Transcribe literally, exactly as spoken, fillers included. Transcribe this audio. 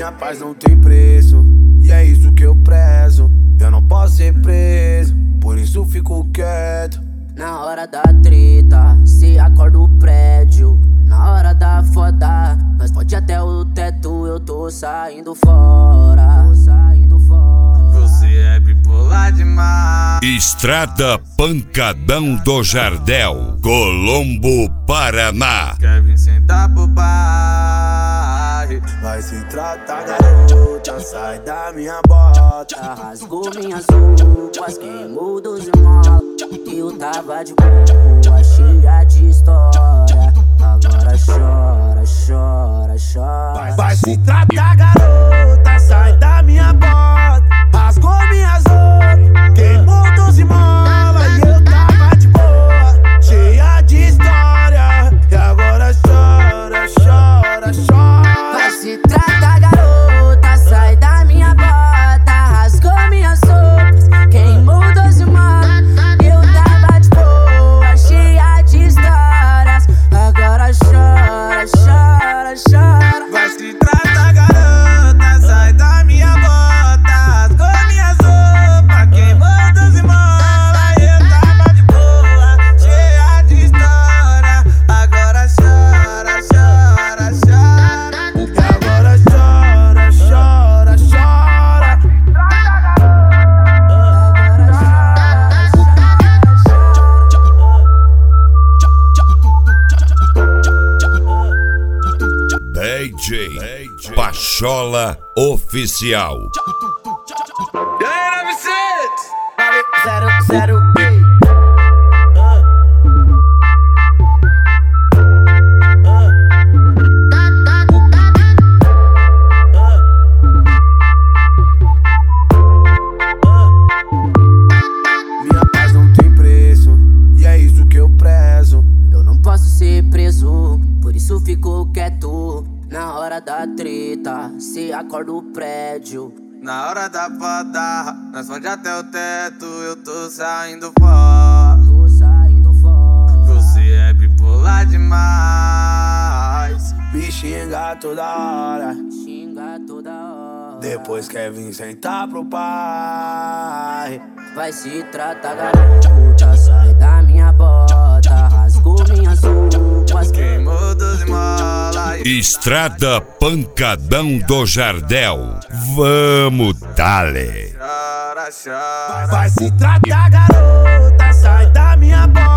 Minha paz não tem preço, e é isso que eu prezo. Eu não posso ser preso, por isso fico quieto. Na hora da treta, cê acorda o prédio. Na hora da foda, nós pode até o teto. Eu tô saindo fora, tô saindo fora. Você é bipolar demais. Estrada Pancadão do Jardel, Colombo, Paraná. Kevin senta pro pai. Vai se tratar, garota, sai da minha bota. Rasgou minhas roupas, queimou doze molas. Eu tava de boa, cheia de história. Agora chora, chora, chora. Vai, vai se tratar, garota, sai da minha bota. Rasgou minhas roupas, queimou doze molas. E eu tava de boa, cheia de história. E agora chora, chora, chora. Vai se tratar, garota, sai da minha bota. Rasgou minhas roupas, queimou doze molas. Eu tava de boa, cheia de histórias. Agora chora, chora, chora. Vai se tratar, garota, sai da minha bota. Rasgou minhas roupas, queimou doze molas. Eu tava de boa, cheia de história. Agora chora, chora, chora. E agora chora, chora, chora. D J Pachola Oficial. E aí, nove seis? Zero, zero, Minha paz não tem preço, e é isso que eu prezo. eu não posso ser preso, por isso fico quieto. Na hora da treta, cê acorda o prédio. Na hora da foda, nós pode até o teto. Eu tô saindo fora. Tô saindo fora. Você é bipolar demais. Me xinga toda hora, Xinga toda hora. depois quer vir sentar pro pai. Vai se tratar, garota, sai da minha bota. Rasgou minhas roupas, Queimou doze molas. Estrada Pancadão do Jardel. Vamos, dale. Chora, chora. Vai se tratar, garota, sai da minha bota.